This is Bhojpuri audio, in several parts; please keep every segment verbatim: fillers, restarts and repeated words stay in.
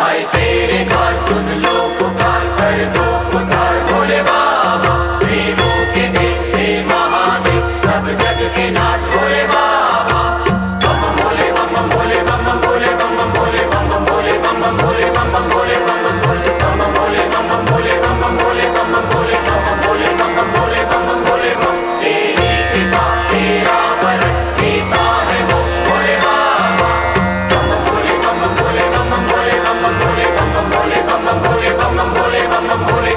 आए तेरे द्वार सुन लो पुकार कर दो उद्धार भोले बाबा देवों के देव हे महादेव सब जग के नाथ भोले बाबा बम बम भोले बम बम भोले बम बम भोले बम बम भोले बम बम भोले बम बम भोले बम बम भोले बम बम भोले बम बम भोले बम बम भोले बम बम भोले बम बम भोले बम बम भोले बम बम भोले बम बम भोले बम तेरी कृपा तेरा वरद देता है वो भोले बाबा बम बम भोले बम बम भोले बम बम भोले बम बम भोले बम बम भोले बम बम भोले बम बम भोले बम बम भोले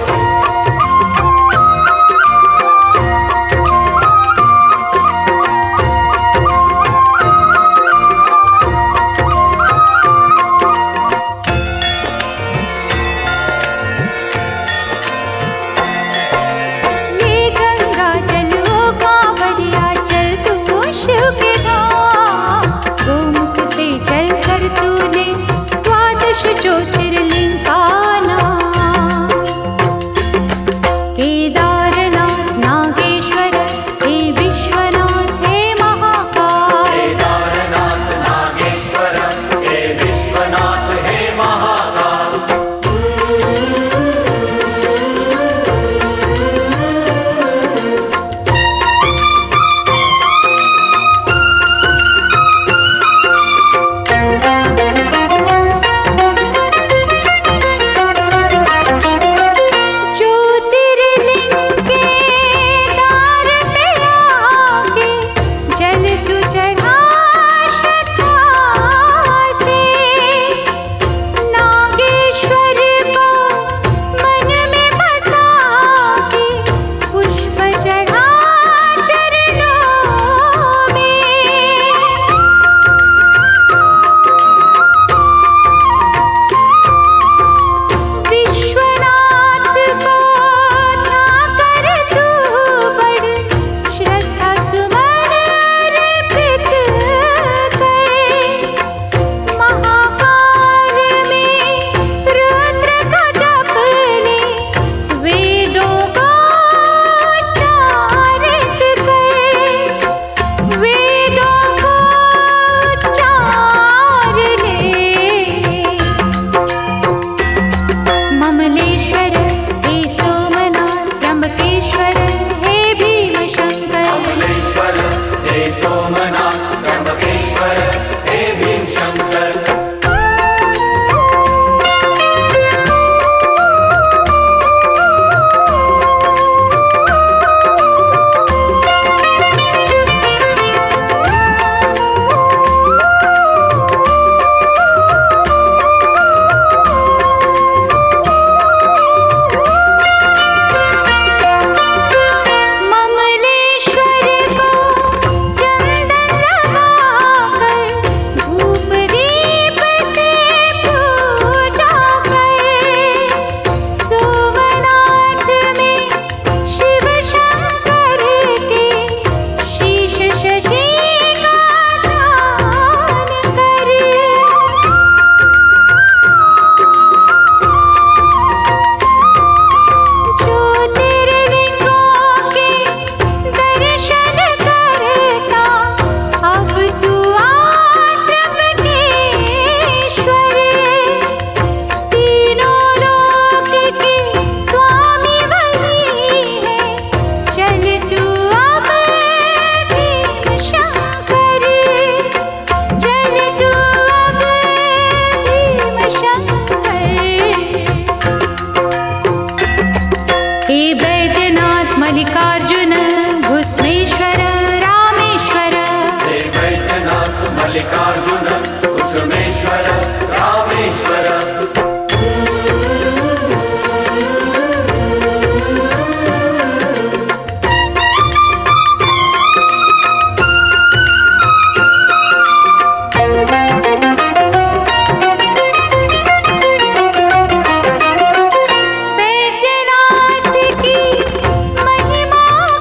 मल्लिकार्जुन भुस्मेश्वर रामेश्वर हे वैद्यनाथ मल्लिकार्जुन भुस्मेश्वर रामेश्वर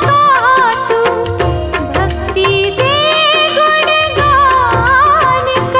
भक्ति से गुणगान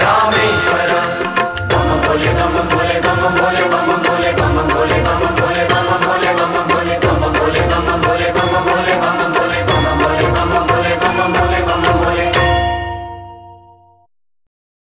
रामेश्वर